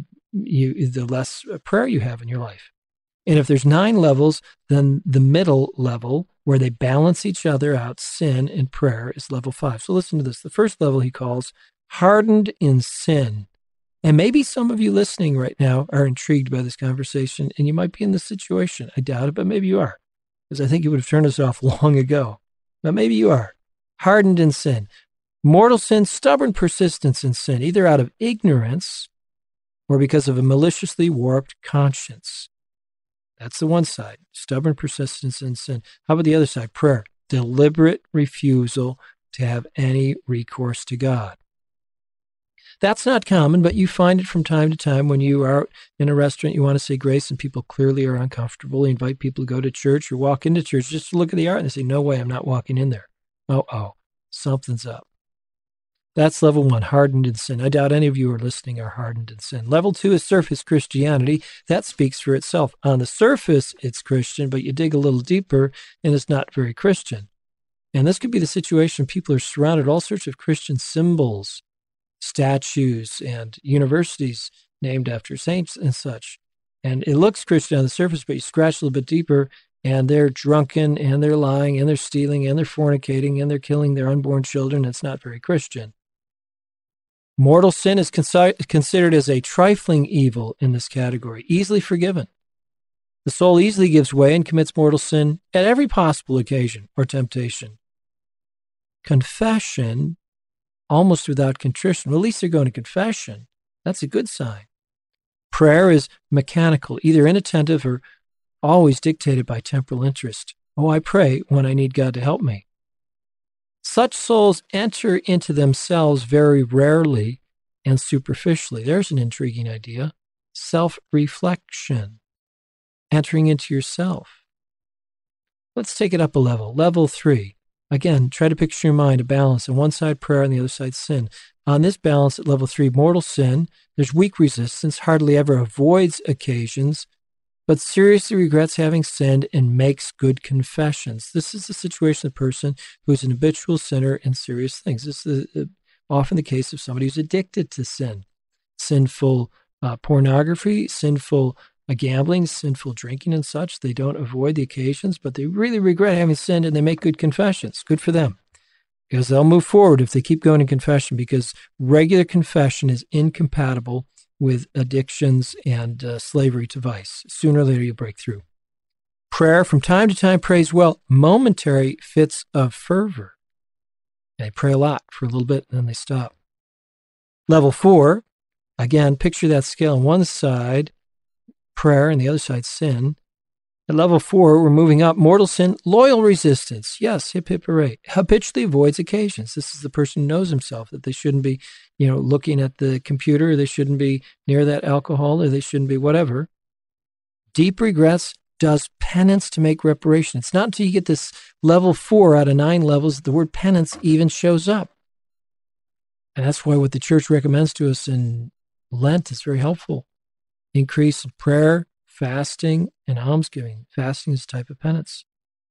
less prayer you have in your life. And if there's 9 levels, then the middle level, where they balance each other out, sin and prayer, is level 5. So listen to this. The first level he calls hardened in sin. And maybe some of you listening right now are intrigued by this conversation, and you might be in this situation. I doubt it, but maybe you are, because I think you would have turned us off long ago. But maybe you are. Hardened in sin. Mortal sin, stubborn persistence in sin, either out of ignorance or because of a maliciously warped conscience. That's the one side, stubborn persistence in sin. How about the other side? Prayer, deliberate refusal to have any recourse to God. That's not common, but you find it from time to time when you are in a restaurant, you want to say grace, and people clearly are uncomfortable. You invite people to go to church or walk into church just to look at the art, and they say, no way, I'm not walking in there. Oh, something's up. That's level 1, hardened in sin. I doubt any of you are listening are hardened in sin. Level 2 is surface Christianity. That speaks for itself. On the surface, it's Christian, but you dig a little deeper, and it's not very Christian. And this could be the situation. People are surrounded all sorts of Christian symbols, statues, and universities named after saints and such. And it looks Christian on the surface, but you scratch a little bit deeper, and they're drunken, and they're lying, and they're stealing, and they're fornicating, and they're killing their unborn children. It's not very Christian. Mortal sin is considered as a trifling evil in this category, easily forgiven. The soul easily gives way and commits mortal sin at every possible occasion or temptation. Confession, almost without contrition. Well, at least they're going to confession. That's a good sign. Prayer is mechanical, either inattentive or always dictated by temporal interest. Oh, I pray when I need God to help me. Such souls enter into themselves very rarely and superficially. There's an intriguing idea. Self-reflection. Entering into yourself. Let's take it up a level. Level 3. Again, try to picture in your mind a balance. On one side, prayer, on the other side, sin. On this balance at level 3, mortal sin, there's weak resistance, hardly ever avoids occasions, but seriously regrets having sinned and makes good confessions. This is the situation of the person who's an habitual sinner in serious things. This is often the case of somebody who's addicted to sin. Sinful pornography, sinful gambling, sinful drinking and such. They don't avoid the occasions, but they really regret having sinned, and they make good confessions. Good for them, because they'll move forward if they keep going in confession, because regular confession is incompatible with addictions and slavery to vice. Sooner or later, you break through. Prayer, from time to time, prays well, momentary fits of fervor. They pray a lot for a little bit, and then they stop. Level 4, again, picture that scale. On one side, prayer, and the other side, sin. At level 4, we're moving up. Mortal sin, loyal resistance. Yes, hip, hip, hooray. Habitually avoids occasions. This is the person who knows himself that they shouldn't be, looking at the computer, or they shouldn't be near that alcohol, or they shouldn't be whatever. Deep regrets, does penance to make reparation. It's not until you get this level 4 out of 9 levels that the word penance even shows up. And that's why what the church recommends to us in Lent is very helpful. Increase in prayer, fasting, and almsgiving. Fasting is a type of penance.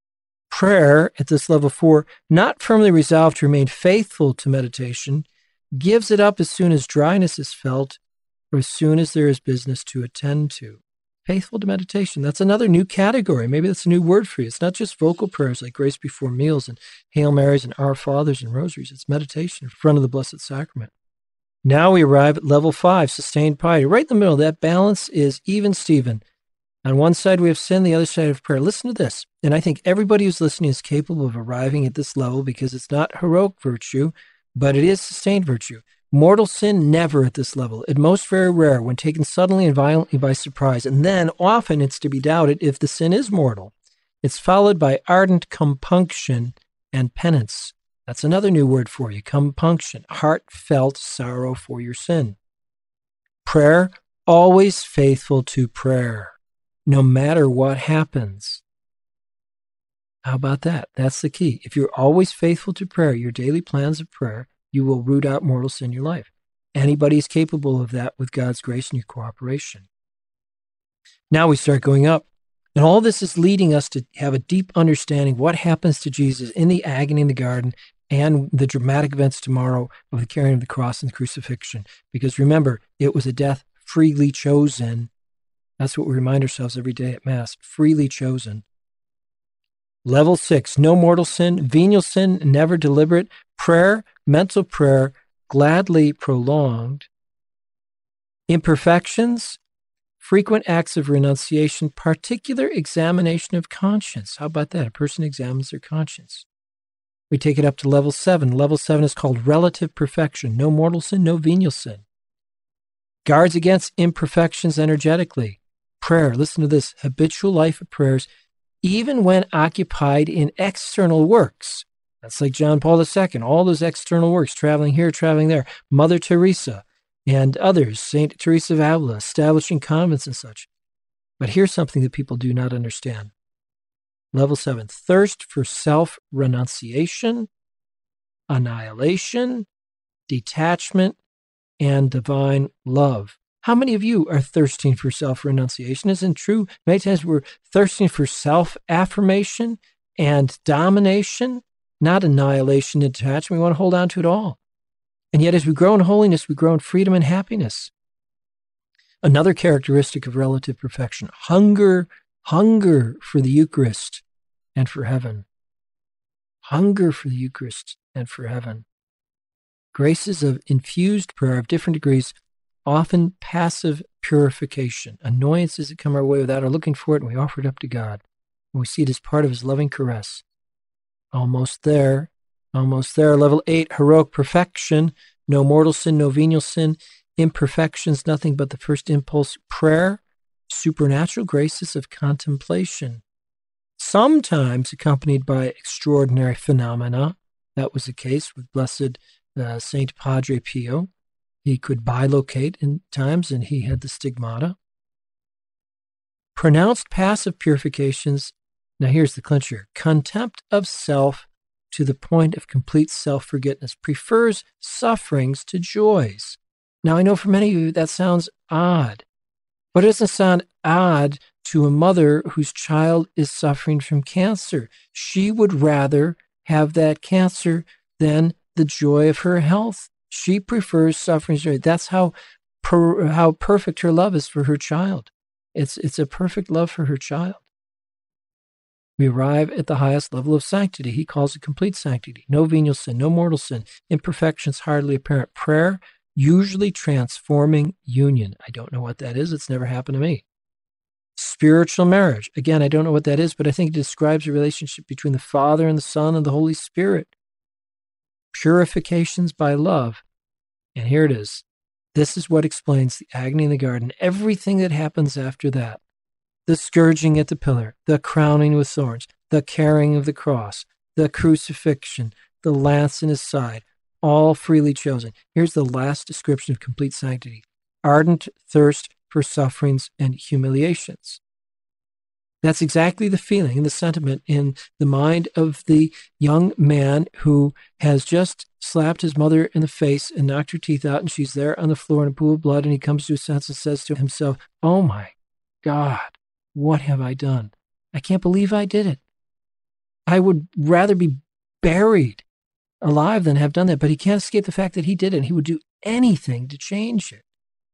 Prayer at this level 4, not firmly resolved to remain faithful to meditation, gives it up as soon as dryness is felt or as soon as there is business to attend to. Faithful to meditation, that's another new category. Maybe that's a new word for you. It's not just vocal prayers like Grace Before Meals and Hail Marys and Our Fathers and Rosaries. It's meditation in front of the Blessed Sacrament. Now we arrive at level 5, sustained piety. Right in the middle, that balance is even Steven. On one side we have sin, the other side of prayer. Listen to this. And I think everybody who's listening is capable of arriving at this level because it's not heroic virtue, but it is sustained virtue. Mortal sin, never at this level. At most, very rare, when taken suddenly and violently by surprise. And then often it's to be doubted if the sin is mortal. It's followed by ardent compunction and penance. That's another new word for you, compunction, heartfelt sorrow for your sin. Prayer, always faithful to prayer, no matter what happens. How about that? That's the key. If you're always faithful to prayer, your daily plans of prayer, you will root out mortal sin in your life. Anybody is capable of that with God's grace and your cooperation. Now we start going up. And all this is leading us to have a deep understanding of what happens to Jesus in the agony in the garden and the dramatic events tomorrow of the carrying of the cross and the crucifixion. Because remember, it was a death freely chosen. That's what we remind ourselves every day at Mass, freely chosen. Level 6, no mortal sin, venial sin, never deliberate, prayer, mental prayer, gladly prolonged, imperfections, frequent acts of renunciation, particular examination of conscience. How about that? A person examines their conscience. We take it up to level 7. Level 7 is called relative perfection, no mortal sin, no venial sin. Guards against imperfections energetically. Prayer, listen to this, habitual life of prayers, even when occupied in external works. That's like John Paul II, all those external works, traveling here, traveling there. Mother Teresa and others, St. Teresa of Avila, establishing convents and such. But here's something that people do not understand. Level 7, thirst for self-renunciation, annihilation, detachment, and divine love. How many of you are thirsting for self-renunciation? Isn't it true? Many times we're thirsting for self-affirmation and domination, not annihilation and detachment. We want to hold on to it all. And yet as we grow in holiness, we grow in freedom and happiness. Another characteristic of relative perfection, hunger for the Eucharist and for heaven. Hunger for the Eucharist and for heaven. Graces of infused prayer of different degrees, often passive purification. Annoyances that come our way without our looking for it, and we offer it up to God. And we see it as part of his loving caress. Almost there. Level 8, heroic perfection. No mortal sin, no venial sin. Imperfections, nothing but the first impulse. Prayer, supernatural graces of contemplation. Sometimes accompanied by extraordinary phenomena. That was the case with Blessed Saint Padre Pio. He could bilocate in times, and he had the stigmata. Pronounced passive purifications. Now here's the clincher. Contempt of self to the point of complete self-forgetfulness. Prefers sufferings to joys. Now I know for many of you that sounds odd, but it doesn't sound odd to a mother whose child is suffering from cancer. She would rather have that cancer than the joy of her health. She prefers suffering to joy. That's how perfect her love is for her child. It's a perfect love for her child. We arrive at the highest level of sanctity. He calls it complete sanctity. No venial sin, no mortal sin, imperfections hardly apparent. Prayer, usually transforming union. I don't know what that is. It's never happened to me. Spiritual marriage. Again, I don't know what that is, but I think it describes a relationship between the Father and the Son and the Holy Spirit. Purifications by love. And here it is. This is what explains the agony in the garden. Everything that happens after that. The scourging at the pillar, the crowning with thorns, the carrying of the cross, the crucifixion, the lance in his side, all freely chosen. Here's the last description of complete sanctity. Ardent thirst for sufferings and humiliations. That's exactly the feeling and the sentiment in the mind of the young man who has just slapped his mother in the face and knocked her teeth out, and she's there on the floor in a pool of blood, and he comes to his senses and says to himself, "Oh my God, what have I done? I can't believe I did it. I would rather be buried alive than have done that. But he can't escape the fact that he did it. And he would do anything to change it,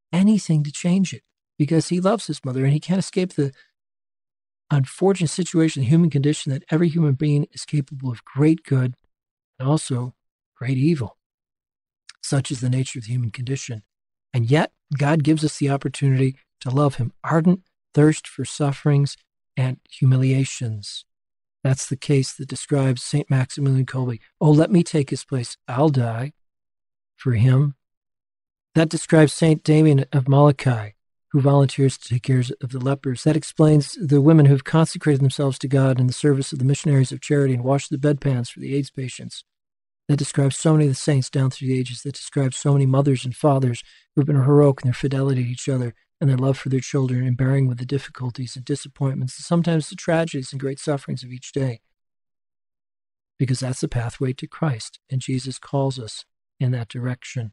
because he loves his mother, and he can't escape the unfortunate situation, the human condition, that every human being is capable of great good and also great evil. Such is the nature of the human condition. And yet, God gives us the opportunity to love him. Ardent thirst for sufferings and humiliations. That's the case that describes St. Maximilian Kolbe. Oh, let me take his place. I'll die for him. That describes St. Damien of Molokai, who volunteers to take care of the lepers. That explains the women who've consecrated themselves to God in the service of the missionaries of charity and washed the bedpans for the AIDS patients. That describes so many of the saints down through the ages. That describes so many mothers and fathers who have been heroic in their fidelity to each other and their love for their children, and bearing with the difficulties and disappointments and sometimes the tragedies and great sufferings of each day. Because that's the pathway to Christ, and Jesus calls us in that direction.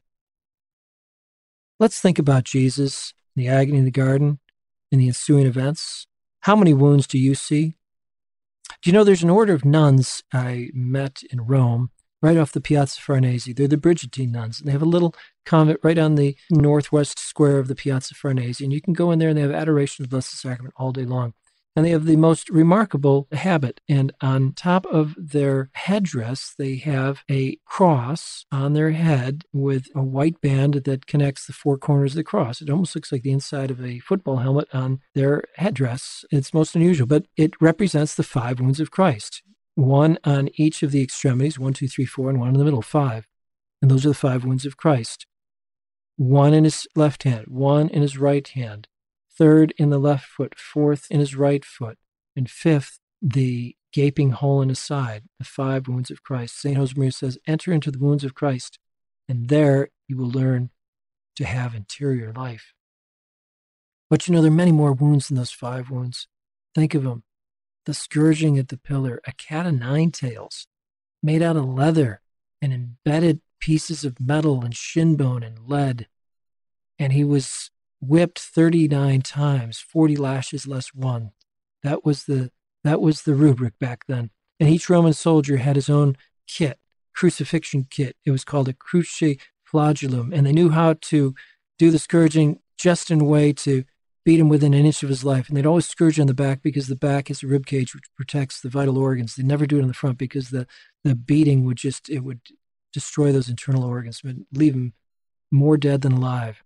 Let's think about Jesus, the agony in the garden, and the ensuing events. How many wounds do you see? Do you know there's an order of nuns I met in Rome, right off the Piazza Farnese? They're the Brigittine nuns, and they have a little convent right on the northwest square of the Piazza Farnese, and you can go in there and they have adoration of the Blessed Sacrament all day long. And they have the most remarkable habit, and on top of their headdress, they have a cross on their head with a white band that connects the four corners of the cross. It almost looks like the inside of a football helmet on their headdress. It's most unusual, but it represents the 5 wounds of Christ. One on each of the extremities, 1, 2, 3, 4, and one in the middle, 5. And those are the 5 wounds of Christ. One in his left hand, one in his right hand, 3rd in the left foot, 4th in his right foot, and 5th, the gaping hole in his side, the 5 wounds of Christ. St. Josemaria says, enter into the wounds of Christ, and there you will learn to have interior life. But you know, there are many more wounds than those 5 wounds. Think of them. The scourging at the pillar, a cat o' 9 tails, made out of leather and embedded pieces of metal and shin bone and lead. And he was whipped 39 times, 40 lashes less 1. That was the rubric back then. And each Roman soldier had his own kit, crucifixion kit. It was called a cruce flagellum, and they knew how to do the scourging just in a way to beat him within an inch of his life. And they'd always scourge on the back because the back is a rib cage which protects the vital organs. They'd never do it on the front because the beating would destroy those internal organs, would leave him more dead than alive.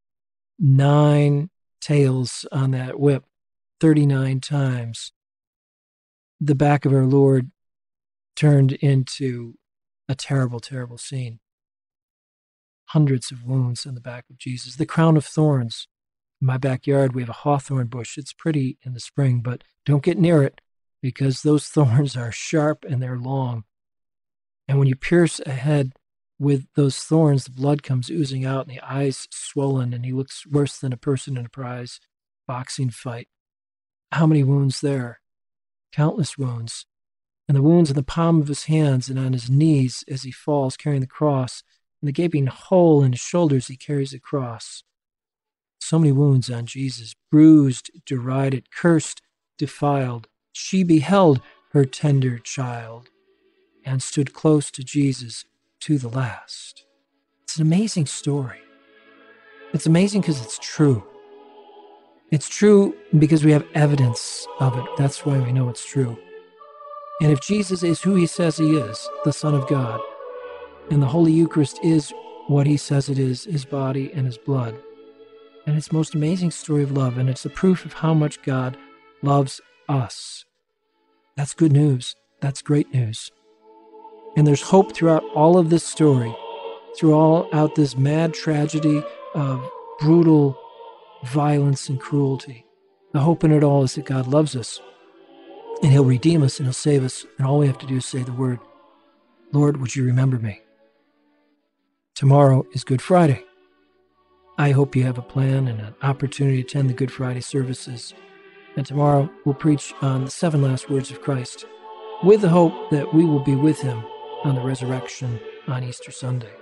9 tails on that whip, 39 times. The back of our Lord turned into a terrible, terrible scene. Hundreds of wounds on the back of Jesus. The crown of thorns. In my backyard, we have a hawthorn bush. It's pretty in the spring, but don't get near it because those thorns are sharp and they're long. And when you pierce a head with those thorns, the blood comes oozing out and the eyes swollen, and he looks worse than a person in a prize boxing fight. How many wounds there? Countless wounds. And the wounds in the palm of his hands and on his knees as he falls carrying the cross, and the gaping hole in his shoulders he carries the cross. So many wounds on Jesus, bruised, derided, cursed, defiled. She beheld her tender child and stood close to Jesus to the last. It's an amazing story. It's amazing because it's true. It's true because we have evidence of it. That's why we know it's true. And if Jesus is who he says he is, the Son of God, and the Holy Eucharist is what he says it is, his body and his blood, and it's the most amazing story of love, and it's a proof of how much God loves us. That's good news. That's great news. And there's hope throughout all of this story, throughout this mad tragedy of brutal violence and cruelty. The hope in it all is that God loves us, and he'll redeem us and he'll save us, and all we have to do is say the word, Lord, would you remember me? Tomorrow is Good Friday. I hope you have a plan and an opportunity to attend the Good Friday services. And tomorrow we'll preach on the 7 last words of Christ, with the hope that we will be with him on the resurrection on Easter Sunday.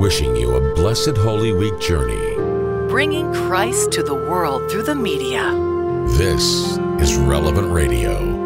wishing you a blessed Holy Week journey. Bringing Christ to the world through the media. This is Relevant Radio.